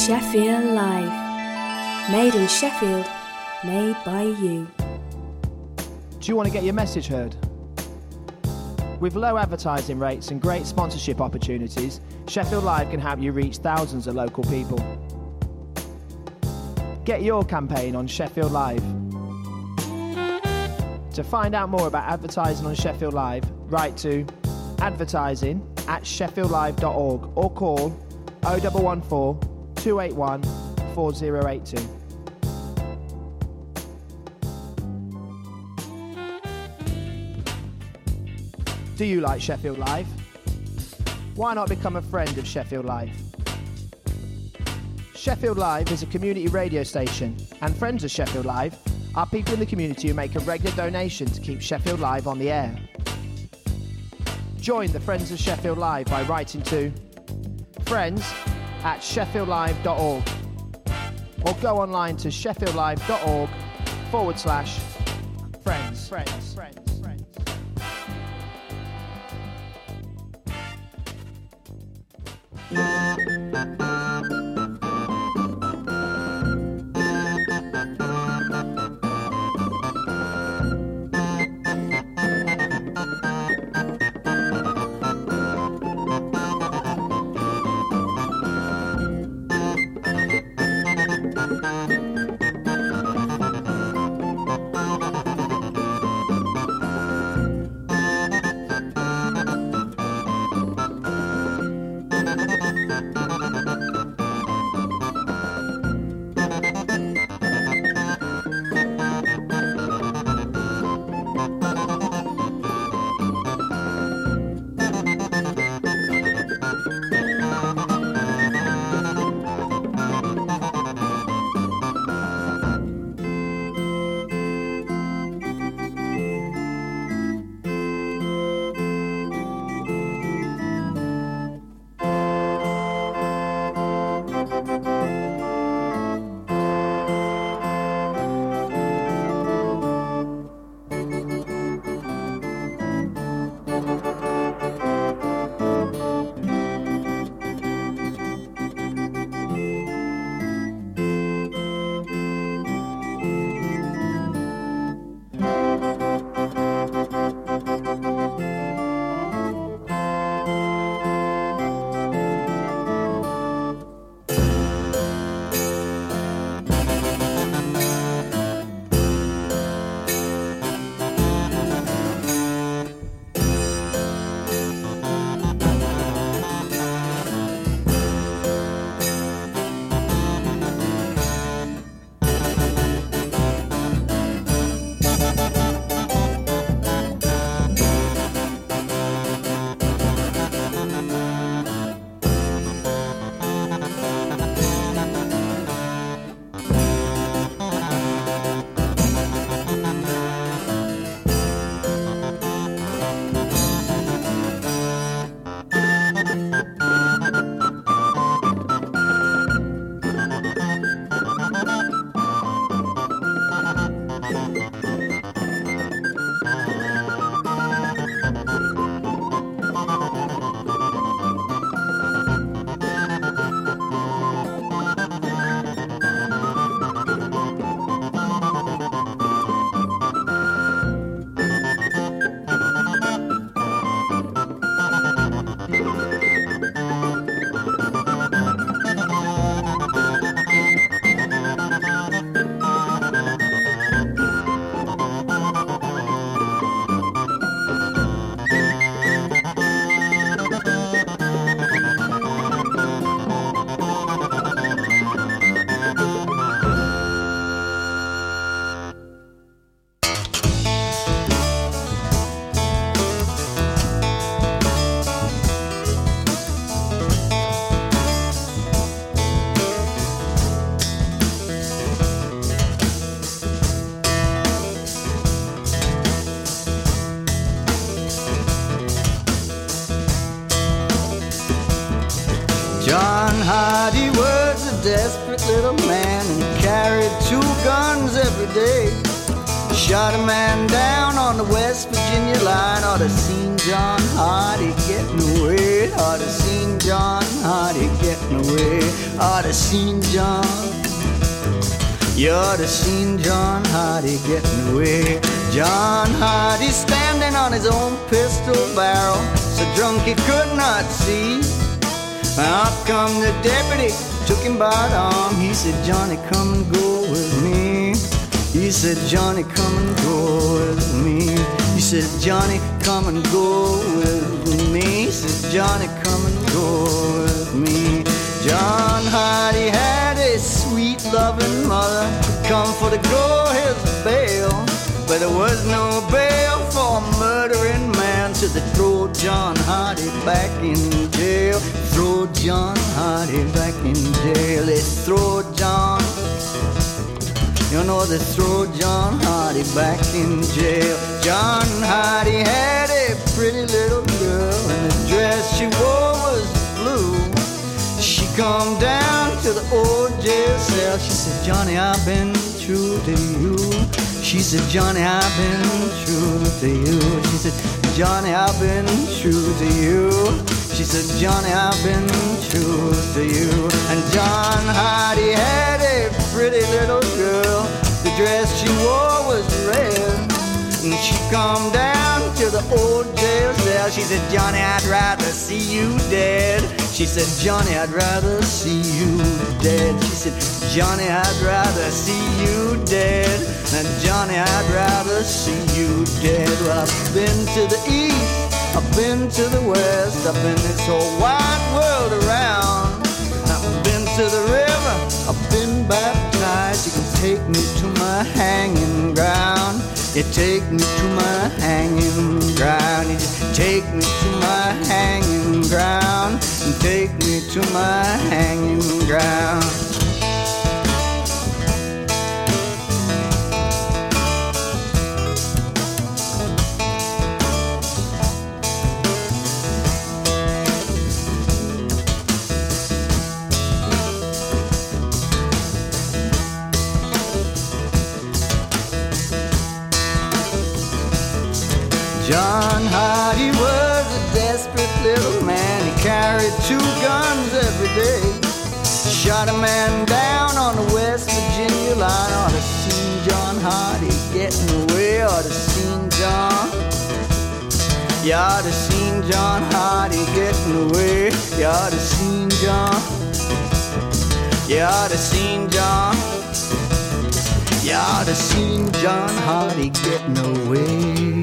Sheffield Live. Made in Sheffield, made by you. Do you want to get your message heard? With low advertising rates and great sponsorship opportunities, Sheffield Live can help you reach thousands of local people. Get your campaign on Sheffield Live. To find out more about advertising on Sheffield Live, write to advertising@sheffieldlive.org or call 0114 281 4082. Do you like Sheffield Live? Why not become a friend of Sheffield Live? Sheffield Live is a community radio station, and friends of Sheffield Live are people in the community who make a regular donation to keep Sheffield Live on the air. Join the Friends of Sheffield Live by writing to friends@sheffieldlive.org or go online to sheffieldlive.org/friends. John Hardy was a desperate little man and carried 2 guns every day. Shot a man down on the West Virginia line. Ought to seen John Hardy getting away. Ought to seen John Hardy getting away. Ought to seen John. You ought to seen John Hardy getting away. John Hardy standing on his own pistol barrel, so drunk he could not see. Out come the deputy, took him by the arm. He said, Johnny, come and go with me. He said, Johnny, come and go with me. He said, Johnny, come and go with me. He said, Johnny, come and go with me. John Hardy had a sweet loving mother come for to grow his bail, but there was no bail for a murdering man, so they throw John Hardy back in jail. Throw John Hardy back in jail. They throw John, you know, they throw John Hardy back in jail. John Hardy had a pretty little girl, and the dress she wore was blue. She come down to the old jail cell. She said, Johnny, I've been true to you. She said, Johnny, I've been true to you. She said, Johnny, I've been true to you. She said, Johnny, I've been true to you. And John Hardy had a pretty little girl. The dress she wore was red. And she come down to the old jail cell. She said, Johnny, I'd rather see you dead. She said, Johnny, I'd rather see you dead. She said, Johnny, I'd rather see you dead. And Johnny, I'd rather see you dead. Well, I've been to the east, I've been to the west, I've been this whole wide world around. I've been to the river, I've been baptized. You can take me to my hanging ground. You take me to my hanging ground. You just take me to my hanging ground. And take me to my hanging ground. John Hardy was a desperate little man. He carried 2 guns every day. Shot a man down on the West Virginia line. Ought to seen John Hardy getting away. Ought to seen John. You ought to seen John Hardy getting away. You ought to seen John. You ought to seen John. You ought to seen John Hardy getting away.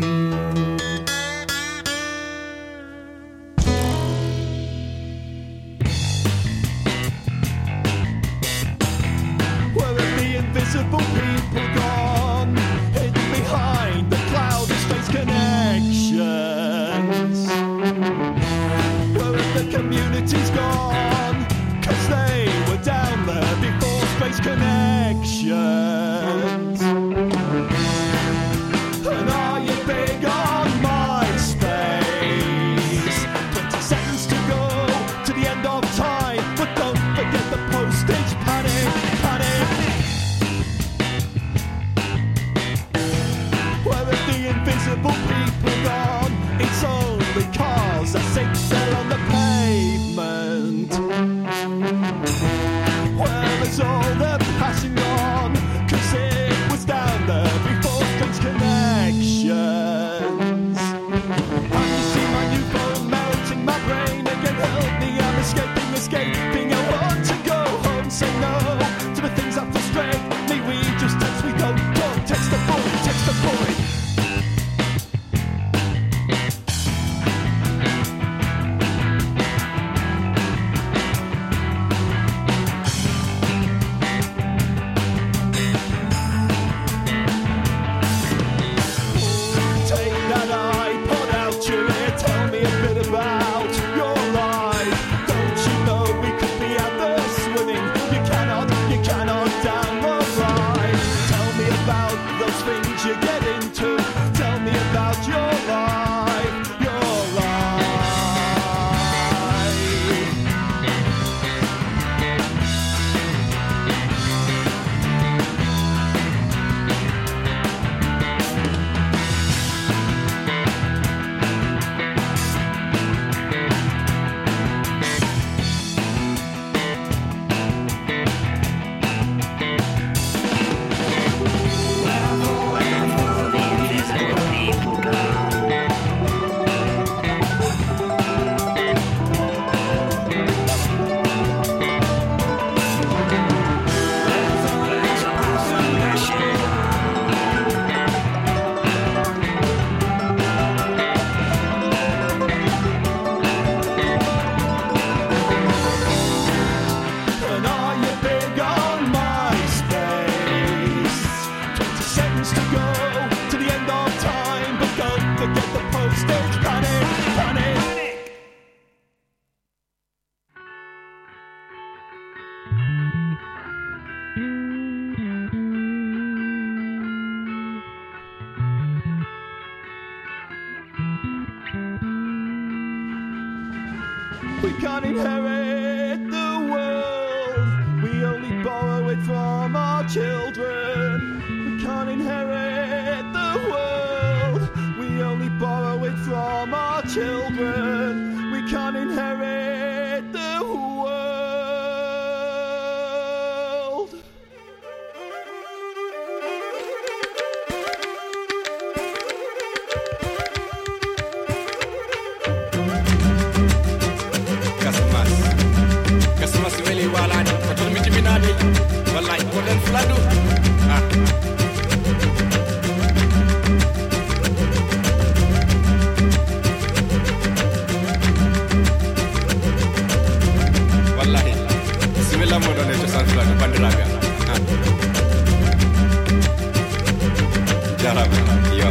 Invisible people gone, hidden behind the cloud of space connections. Where have the communities gone? 'Cause they were down there before space connections. And are you big on MySpace? 20 seconds to go to the end of time, but don't forget the postage panic, panic. Invisible people gone. It's only cars that sit there on the pavement. Well, there's all the passing on, 'cause can't inherit the world. We only borrow it from our children. We can't inherit the world. We only borrow it from our children. We can't inherit the world. Kasmas really wala katul mi timinade wallahi ko den fladu wallahi sibila mo don to san fladu bandiraga jaraba yo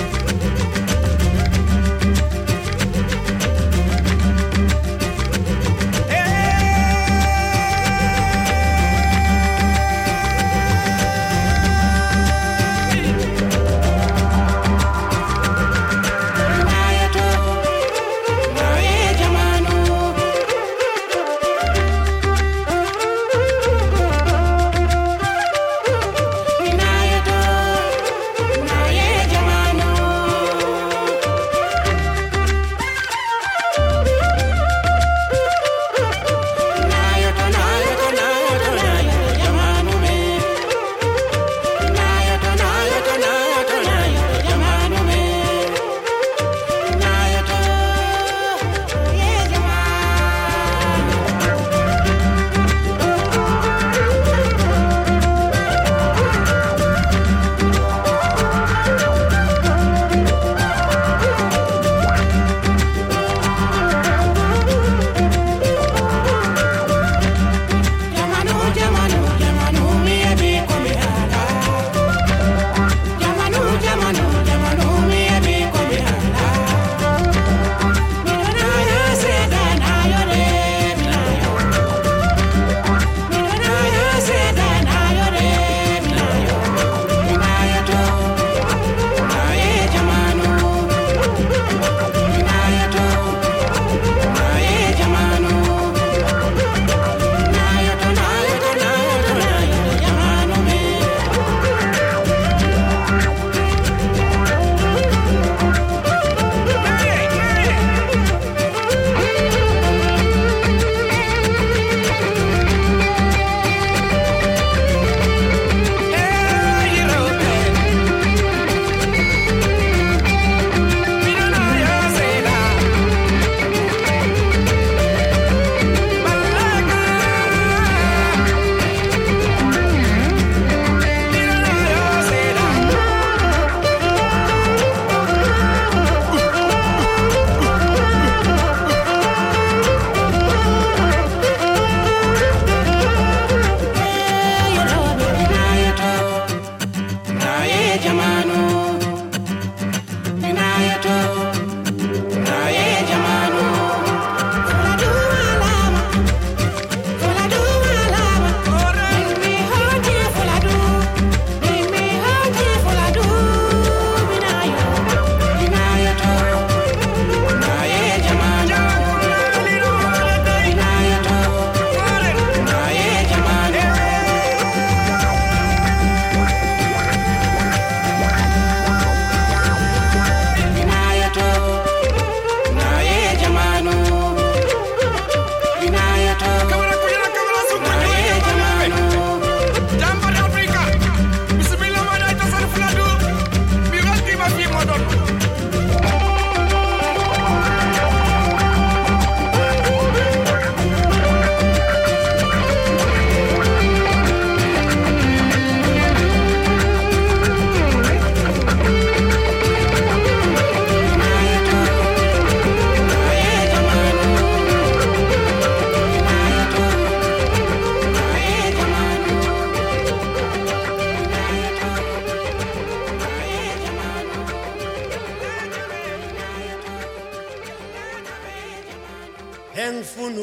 engifuna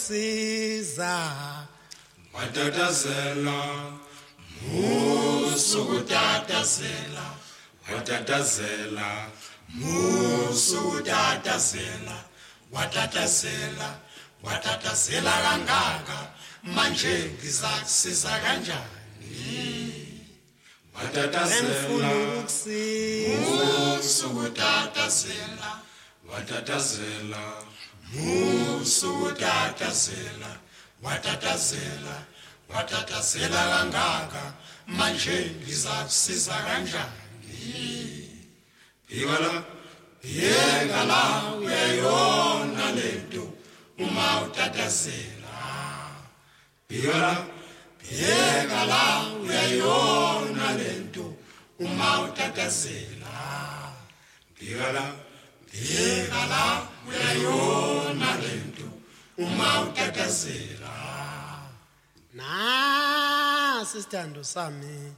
ukukusiza watatazela musukutatazela watatazela musukutatazela watatazela watatazela kangaka manje ngizakusiza kanjani watatazela musukutatazela watatazela musukutatazela watatazela watatazela kangaka manje ngizakusiza kanjani Phika la uyayona lento uma utatazela Phika la uyayona lento uma utatazela Phika la uyayona lento uma utatazela Sisithando sami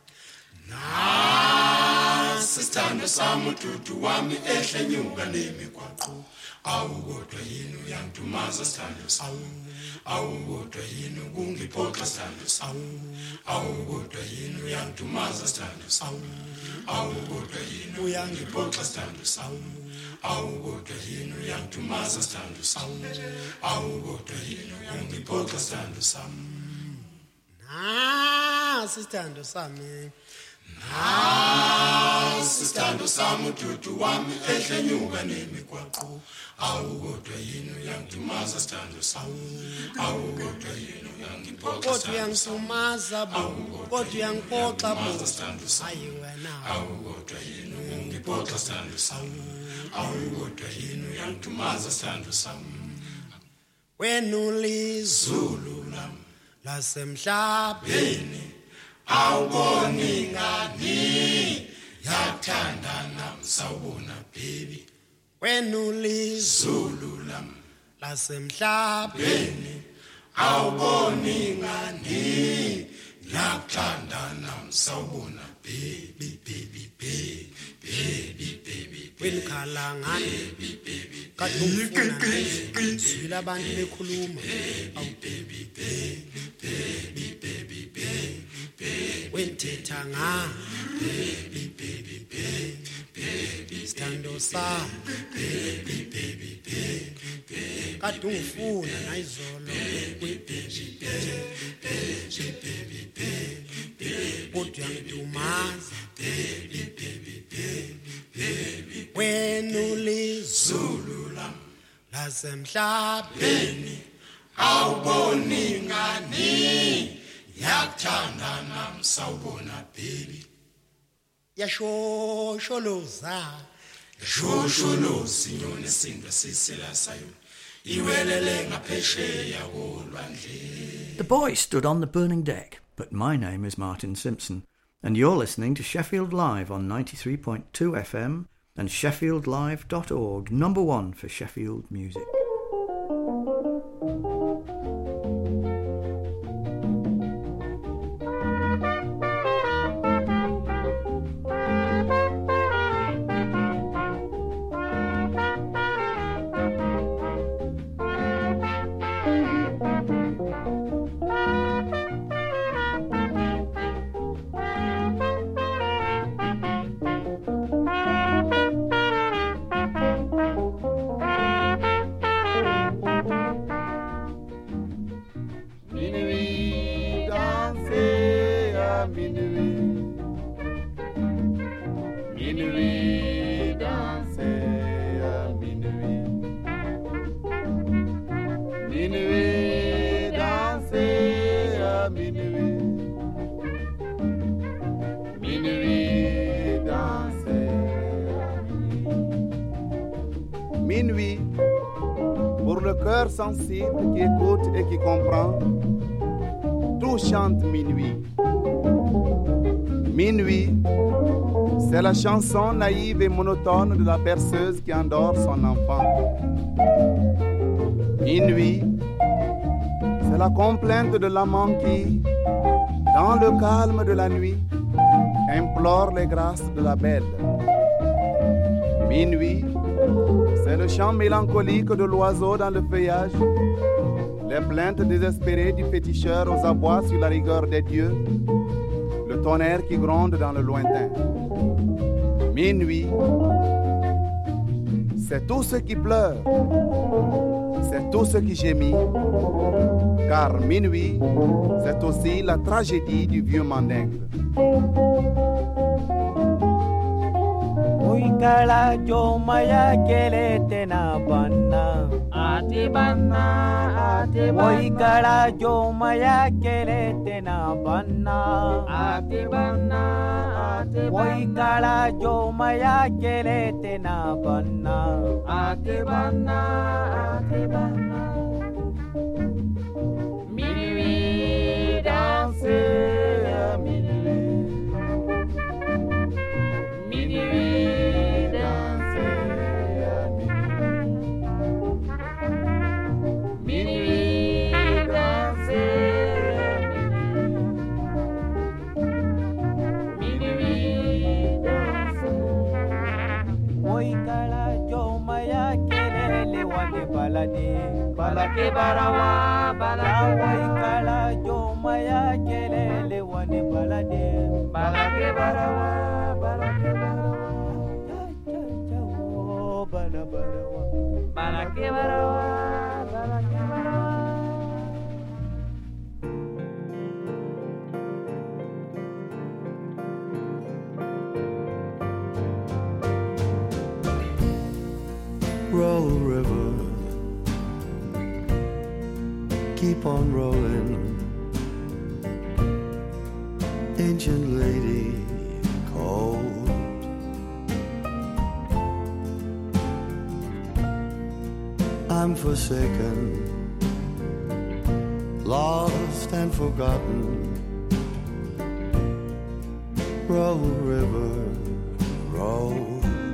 sisithando sami ududu wami ehle nyuka nemikwaqo awukodwa yini uyangidumaza sithando sami awukodwa yini kungiphoxa sithando sami awukodwa yini uyangidumaza sithando sami awukodwa yini uyangiphoxa sithando sami awukodwa yini uyangidumaza sithando sami awukodwa yini uyangiphoxa sithando sami sisithando sami sisithando sami ududu wami ehle nyuka nemikwaqo awukodwa yini uyangidumaza sithando sami awukodwa yini uyangiphoxa kodwa uyangisumaza kodwa uyangiphoxa hayi wena awukodwa yini uyangiphoxa sithando sami awukodwa yini uyangidumaza sithando sami wena ulizulu lami lasemhlabeni awuboni ngani yathandana msawubona baby wena ulizulu lami lasemhlabeni awuboni ngani yathandana msawubona baby baby baby baby baby wenkhala ngani kadufuna ngizwile abantu bekhuluma awu baby baby baby baby baby wenthetha ngani baby baby baby baby sithando sami baby baby baby kadufuna nayizolo kodwa yangidumaza wena ulizulu lami lasemhlabeni awuboni ngani yakuthandana msawubona baby yashosholoza shosholozi nyone sindwa sisela sayo iwelele ngaphesheya kolwandle. The boy stood on the burning deck, but my name is Martin Simpson, and you're listening to Sheffield Live on 93.2 FM and sheffieldlive.org, number one for Sheffield music. Minuit, pour le cœur sensible qui écoute et qui comprend, tout chante minuit. Minuit, c'est la chanson naïve et monotone de la berceuse qui endort son enfant. Minuit, c'est la complainte de l'amant qui, dans le calme de la nuit, implore les grâces de la belle. Minuit, c'est le chant mélancolique de l'oiseau dans le feuillage, les plaintes désespérées du féticheur aux abois sur la rigueur des dieux, le tonnerre qui gronde dans le lointain. Minuit, c'est tout ce qui pleure, c'est tout ce qui gémit, car minuit, c'est aussi la tragédie du vieux mandingue. Uikala jomaya kele tena banna ati banna Uikala jomaya kele tena banna ati banna Uikala jomaya kele tena banna ati banna Minuit danser minuit balake barawa balake kala jomaya kelele wane balade balake barawa balake barawa balake barawa Roll river, keep on rolling, ancient lady cold. I'm forsaken, lost and forgotten. Roll river, roll.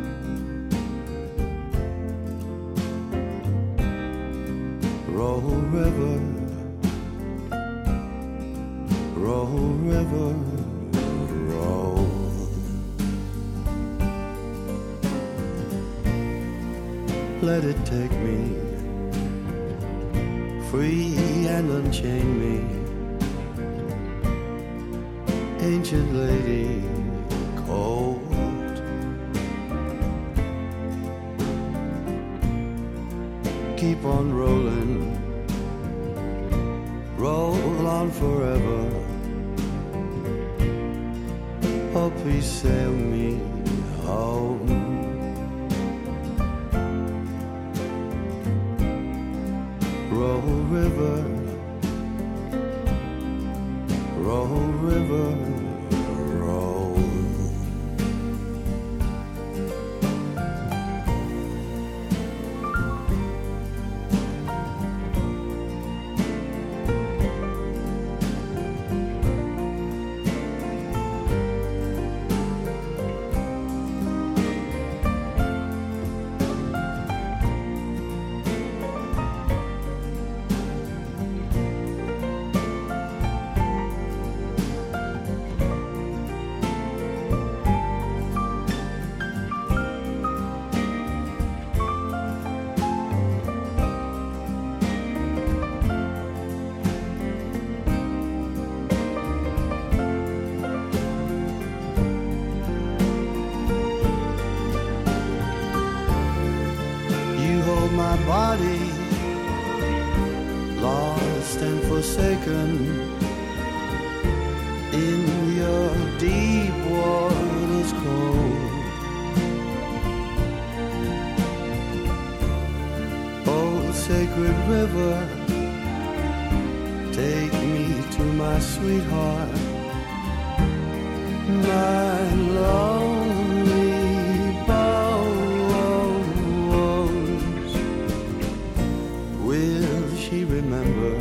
Roll river, roll river, roll. Let it take me, free and unchain me, ancient lady cold. Keep on rolling, roll on forever. Oh, please sail me home. Roll river, roll river, roll. My body lost and forsaken in your deep waters cold. Oh, sacred river, take me to my sweetheart, my lonely she remember?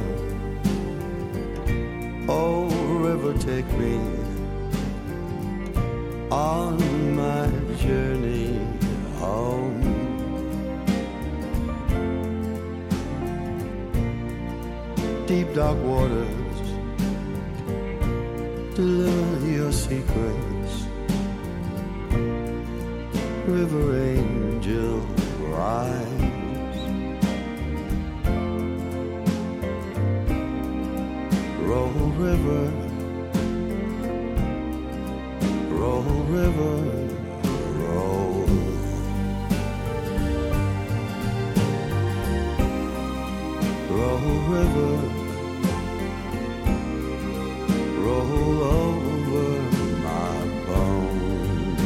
Oh, river, take me on my journey home. Deep dark waters, deliver your secrets. River angel, rise. Roll river, roll river, roll. river, roll over my bones.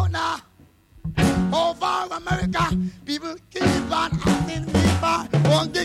Over America, people keep on asking me for one gig.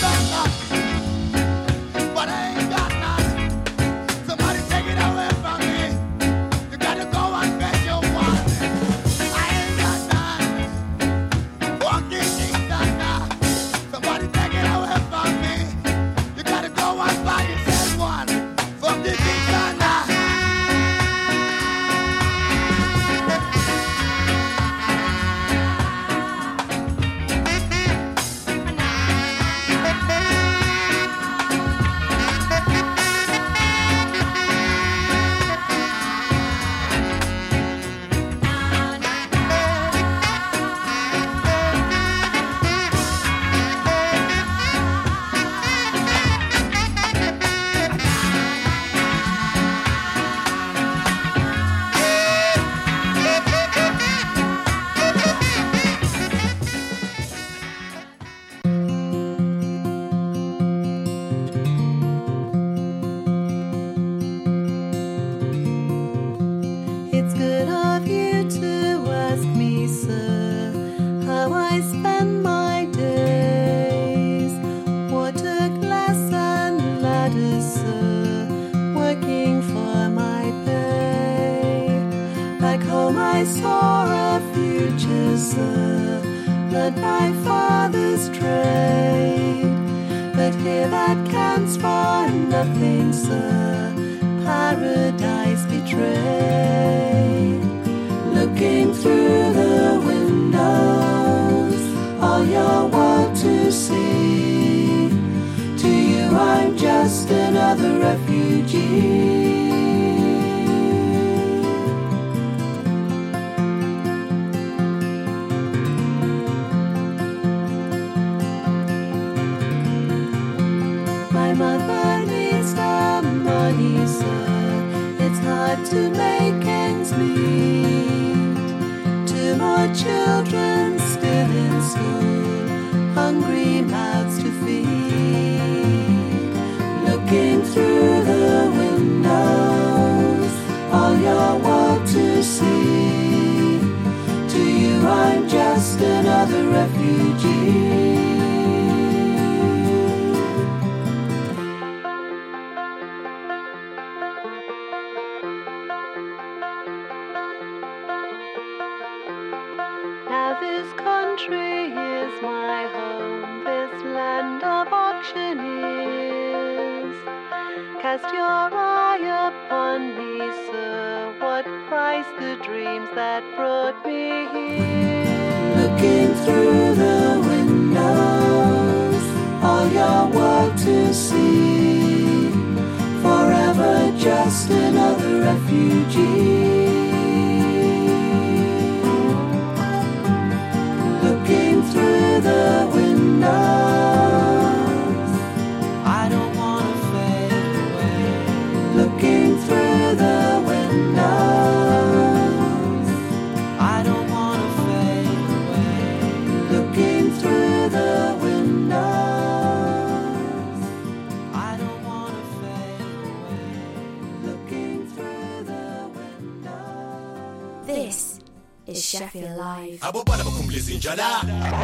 This is Sheffield Live. Abo bana bakumbuliza injala.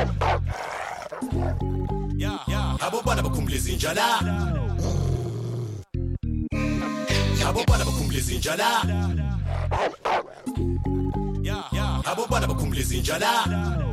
Abo bana bakumbuliza injala. Abo bana bakumbuliza injala. Abo bana bakumbuliza injala.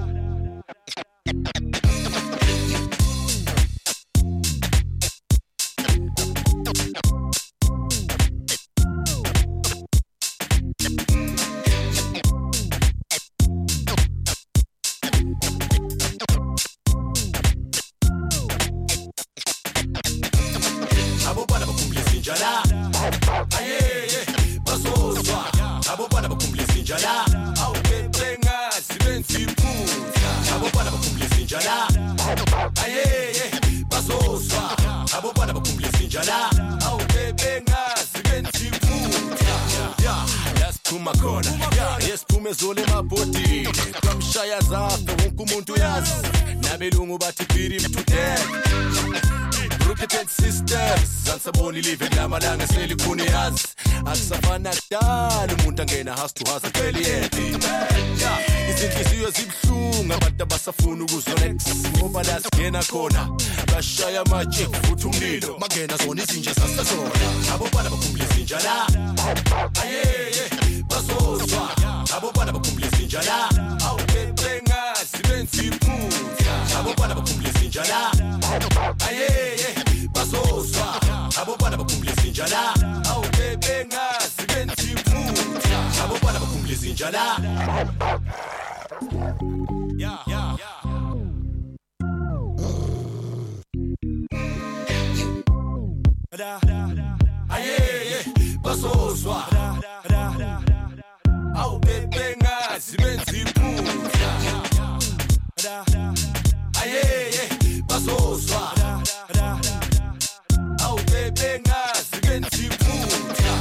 Zole maboti kamshaya zafe wonke umuntu yazi nabelungu bathi piri mtuthe Rooted sisters Zansaboni live lamalanga seli khuni yazi akusafana kudala umuntu angena house to house apheli yedwa izinhliziyo zibhlungu abantu abasafuna ukuzonex ngoba la singena khona bashaya amaje futhi umlilo mangena zona izinja sasazona abo bana bakhumbula izinja la ayeye bazozwa abo bana bakhumbula izinja la awubebenga sibenzi iphutha abo bana bakhumbula izinja la ayeye bazozwa abo bana bakhumbula izinja la awubebenga sibenzi iphutha abo bana bakhumbula izinja la yeah ayeye bazozwa awubebenga sibenzi iphutha ayeye bazozwa awubebenga sibenzi iphutha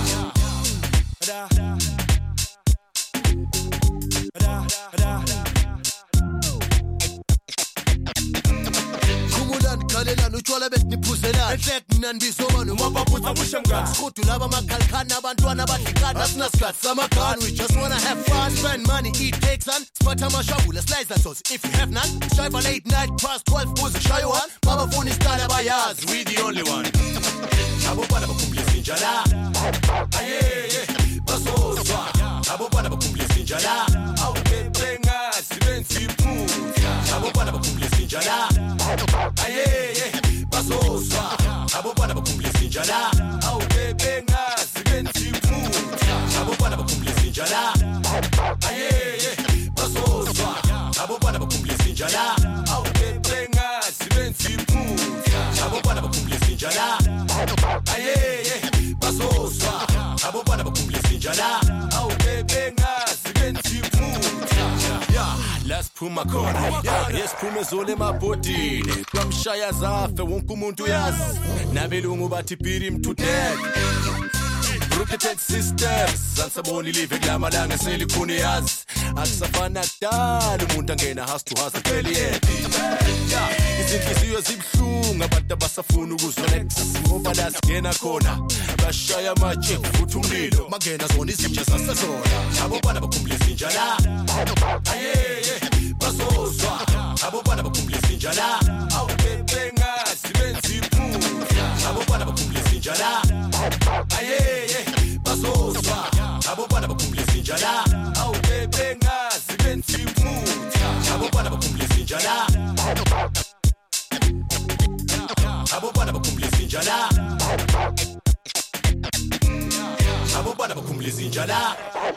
Kalelana utshwala besiniphuzelana enhlek mina ndizobana umabaputha bushamngani sikhudu laba makhalkhana abantwana abadlikana asinasikhathi samagani we just wanna have fun spend money eat cakes and spatha amashabula slice and sauce if you have none strive a late night past 12 buze shayo one babafuna isitala bayazi we the only one abo bana bakhumbula izinja la ayeye bazozwa abo bana bakhumbula izinja la awubebenga sibenzi iphutha abo bana bakhumbula izinja la ayeye bazozwa abo bana bakhumbula izinja la awubebenga sibenzi iphutha abo bana bakhumbula izinja la ayeye bazozwa abo bana bakhumbula izinja la awubebenga sibenzi iphutha abo bana bakhumbula izinja la ayeye bazozwa abo bana bakhumbula izinja la awubebenga sibenzi iphutha lasiphuma khona yesiphume zole emabhodini kwamshaya zafe wonke umuntu uyazi nabelungu bathi birim to death Rooted sisters Zansaboni live kulamalanga seli khuni yazi akusafana kudala umuntu angena house to house apheli yedwa izinhliziyo zibhlungu abantu abasafuna ukuzonex ngoba la singena khona bashaya amaje futhi umlilo mangena zona izinja sasazona abo bana bakhumbula izinja la ayeye bazozwa abo bana bakhumbula izinja la awubebenga sibenzi iphutha abo bana bakhumbula izinja la ayeye bazozwa abo bana bakhumbula izinja la awubebenga sibenzi iphutha abo bana bakhumbula izinja la abo bana bakhumbula izinja la abo bana bakhumbula izinja la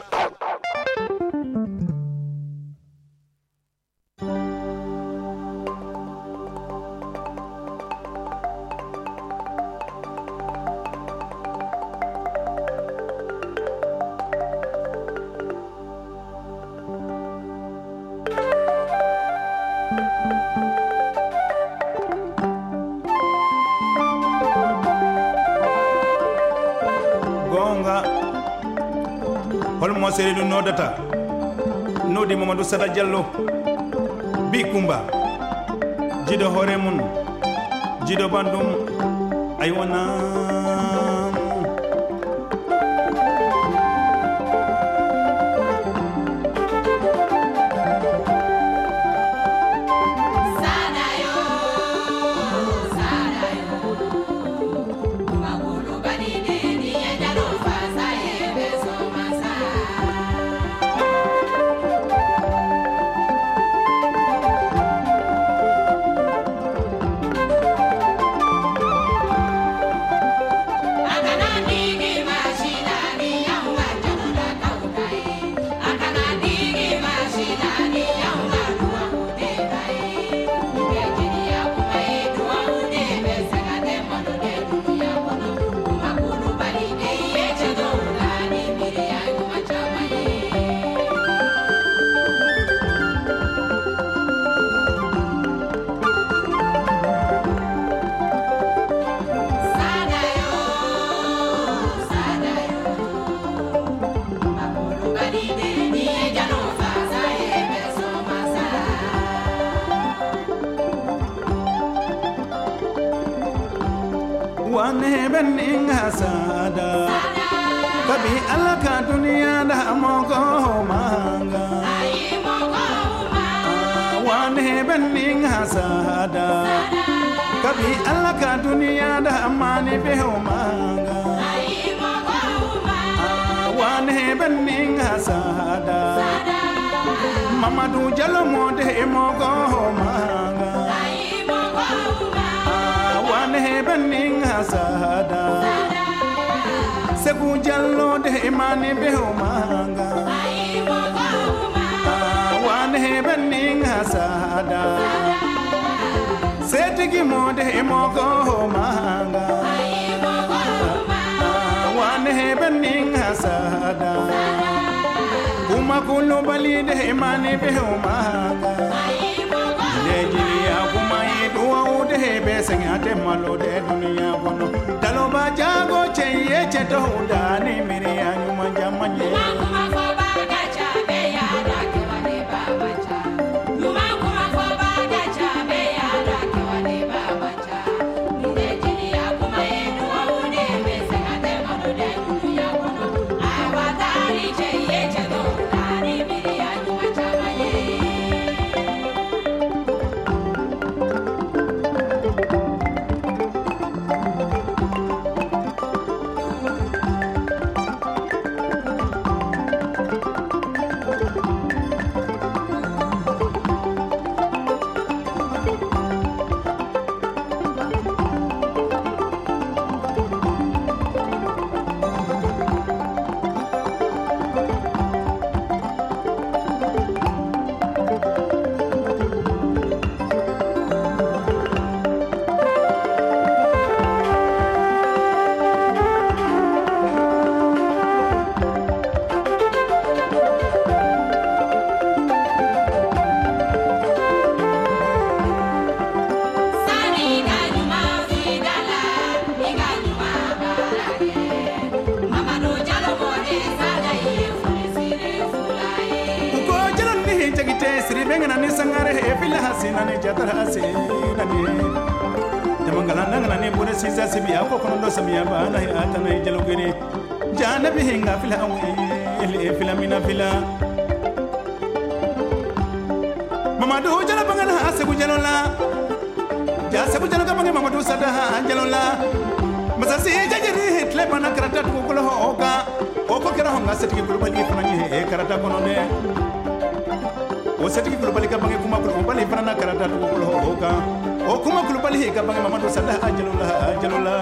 holmo seredu nodata nodi Mamadou Sada Diallo bi Kumba jido hore mun jido bandum ay wona bening hasada kabi alaka dunia da mogo manga wane bening hasada kabi alaka dunia da mani beho manga wane bening hasada Mamadou Jallo mode mogo manga wane bening hasada Seku Jallo de mani beho manga wane bening hasada Setigi mode mogo manga wane bening hasada Kuma kulu bali de mani beho manga Nigeria kuma idua ude besenga te malo de dunia kono Taloba jago cheye cheto udani miri anyu manja manje Kuma foba gacha be ya rake wale baba cha Kuma foba gacha be ya rake wale baba cha Nigeria kuma idua ude besenga te malo de dunia kono Awatari cheye cheto udani miri anyu manja manje Mamadou Jallo bangana Seku Jallo la ja Seku Jallo ka bangi Mamadou Sada Jallo la masasi jajiri hitle bana karata ko ko hoka oko kera honga setiki global gi fanani e karata kono ne o setiki global ka bangi kuma ko bali fanana karata ko ko hoka o kuma global hi ka bangi Mamadou Sada Jallo la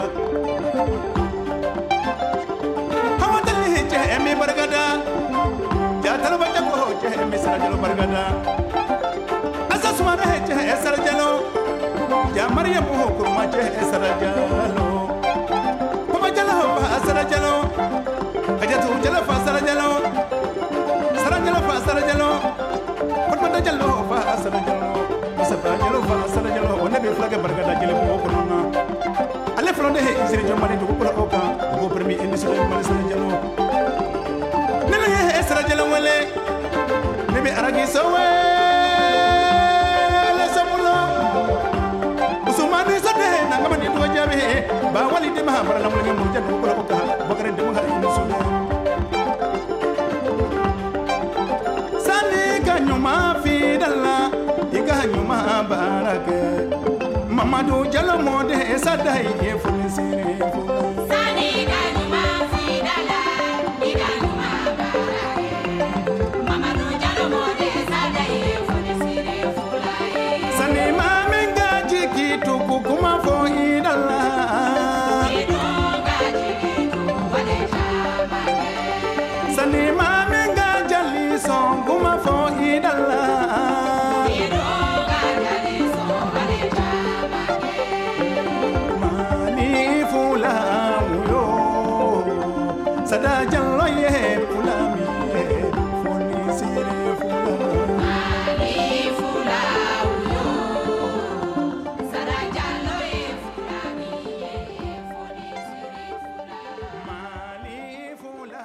hawadali hije emi bargada ja talaba ko je emi Sada Jallo bargada Sumana heche esara jalo ja Maryam ho kurma je esara jalo Papa jalo fa esara jalo ajatu jalo fa esara jalo fa esara jalo Papa jalo fa esara jalo Musafa jalo fa esara jalo onabe flaga bargada jalo ho kurna ale flonde he isiri jomari to ko oka ko permi indisre mal esara jalo nele esara jalo wale nebe aragi sowe ba wali de ma bara lamu ngam jadu ko ko ka bakare de ma hari sunu sani ganyuma fi dalla iganyuma baraka Mamadou Jallo mode sadai e funisire sani ganyuma fi dalla iganyuma baraka Mamadou Jallo mode sadai e funisire fulai sani ma menga jiki to kuma fo idalla Sani mami nga jali song kuma fo idalla Mani fula uyo Sada Jallo ye fula mi foni sire fula Mani fula uyo Sada Jallo ye fula mi foni sire fula Mani fula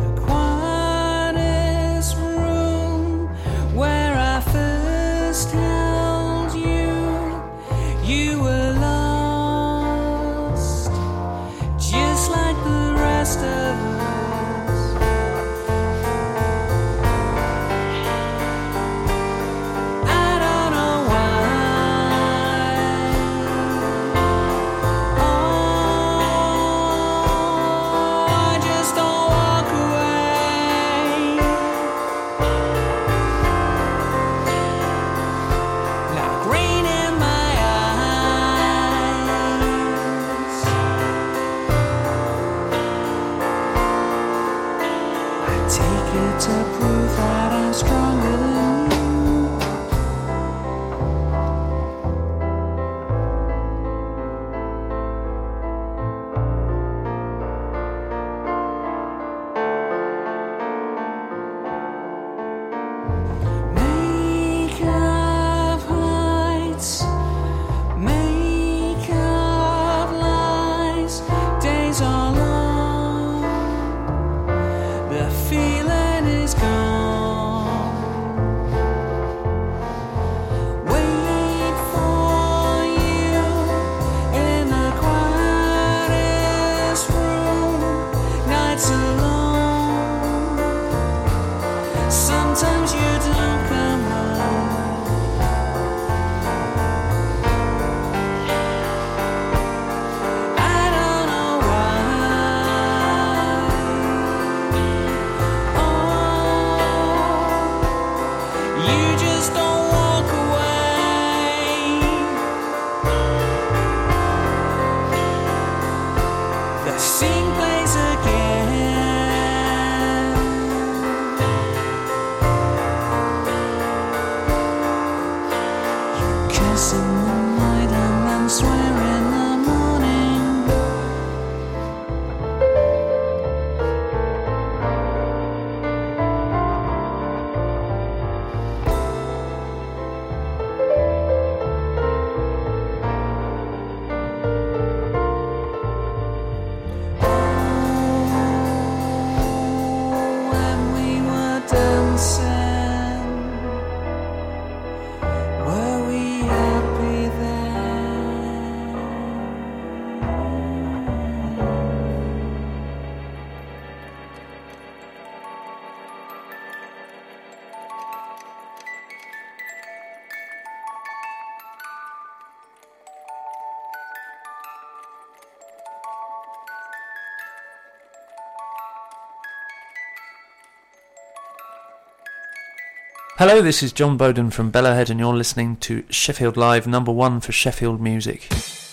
Hello, this is John Bowden from Bellowhead and you're listening to Sheffield Live, #1 for Sheffield music.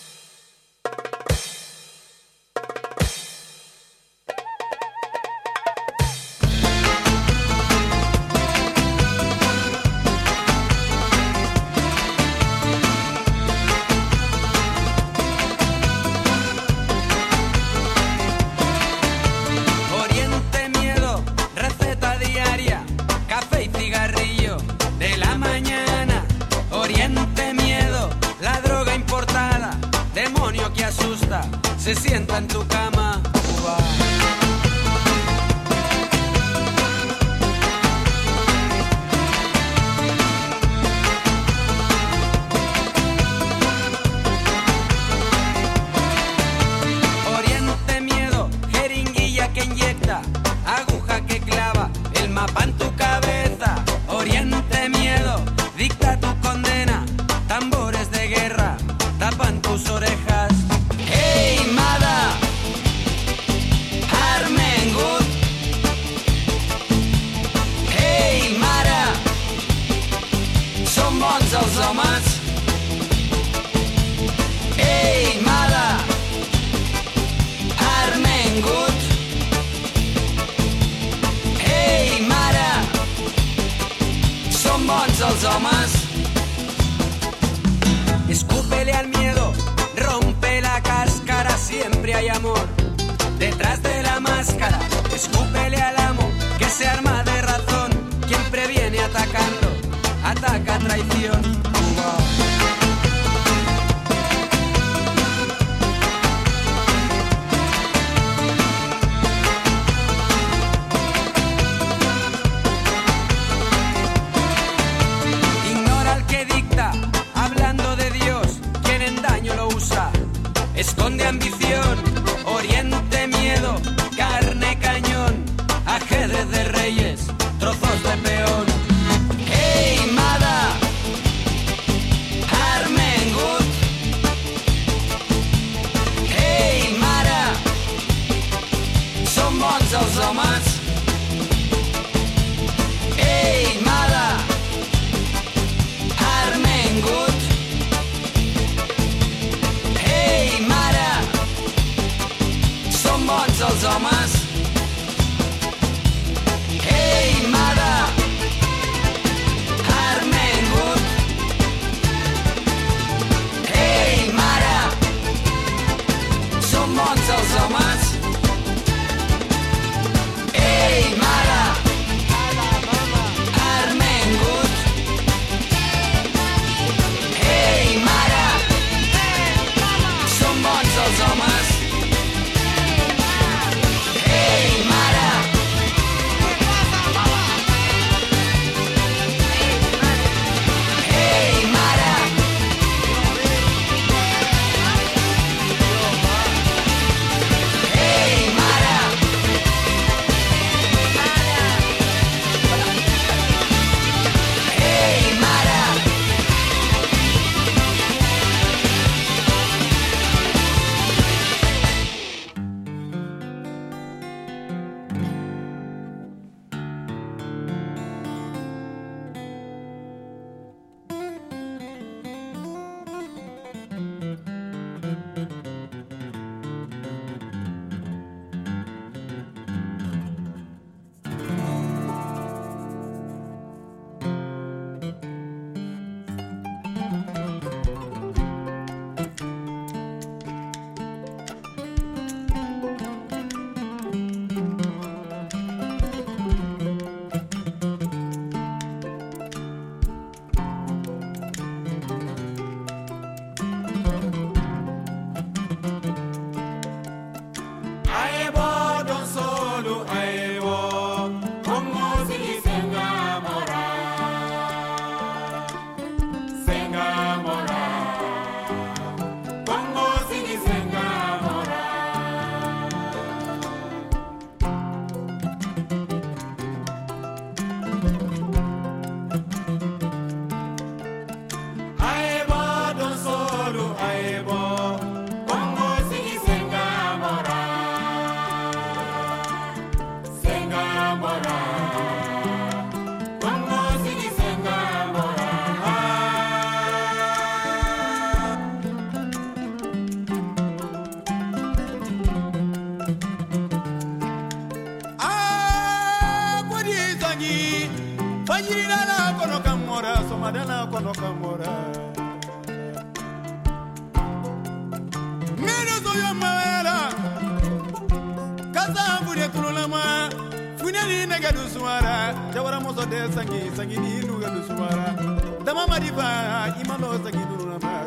Se sienta en tu cama. Oriente miedo, jeringuilla que inyecta, aguja que clava, el mapa en tu cabeza. Oriente miedo, dicta tu condena, tambores de guerra, tapan tus orejas. Hey, Mada, Armengut. Hey, Mara, som bons els homes. Hey, Mada, Armengut. Hey, Mara, som bons els homes. Escúpele al miedo, rompe la cáscara, siempre hay amor detrás de la máscara. Escúpele al amo que se arma de razón, quien previene atacando, ataca a traición. redes de reyes, trozos de peón. Hey, Mada, Armengut. Hey, Mara, som bons els homes. Hey, Mada, Armengut. Hey, Mara, som bons els homes. Hey, Mada, Armengut. Hey, Mara, som bons els homes. Ei, mare, Armengut. Ei, mare, som bons els homes. Ei, mare. Ei, mare. Ei, mare. Hey, Mara. Aibo don solo aibo, como si senga mora, como si senga mora. Aibo don solo aibo, como si senga mora. Senga mora, como si senga mora. Ah, bodi zangi, fajira la kono kamora, somadana kono kamora. Meno zoyo mawela, kaza bude tululama, funeli nega duswara, jawara mozo de sangi, sangi ni nuga duswara. Dama madiba, imano sangi tululama.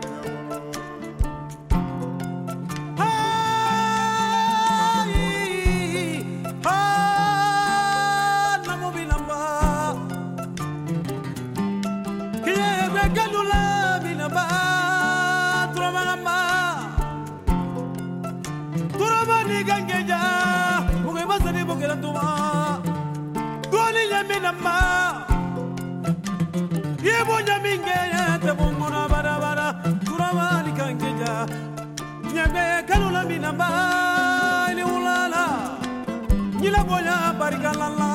Kalula minamba, ni ulala, ni la boya barika la la.